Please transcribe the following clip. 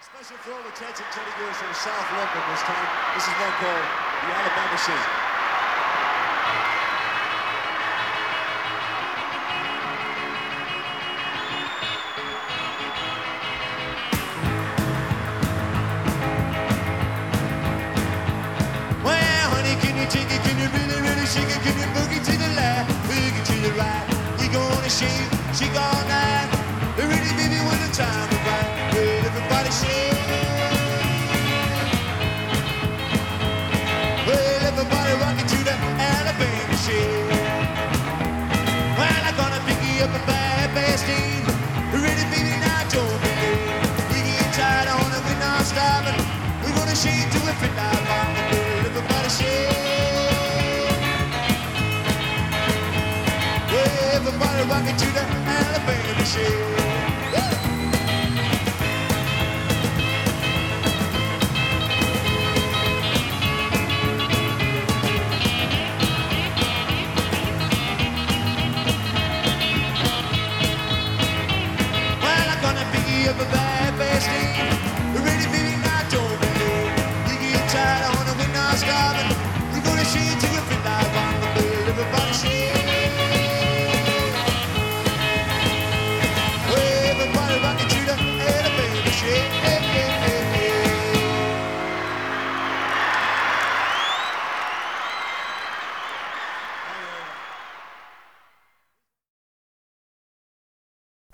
Special for all the cats and teddy bears from South London this time. This is one called the Alabama Shake. Well, honey, can you take it? Can you really, really shake it? Can you boogie to the left, boogie to the right? We gonna shake all night. Really, baby, when the time is right, well, everybody shake. Well, everybody rockin' to the Alabama Shake. Well, I'm gonna pick you up a bad steam. Really, baby, now don't be late. We get tired on it, we're not stopping. We're gonna shake till we fit like bomb. Well, everybody shake. Well, everybody rockin' to the Alabama Shake.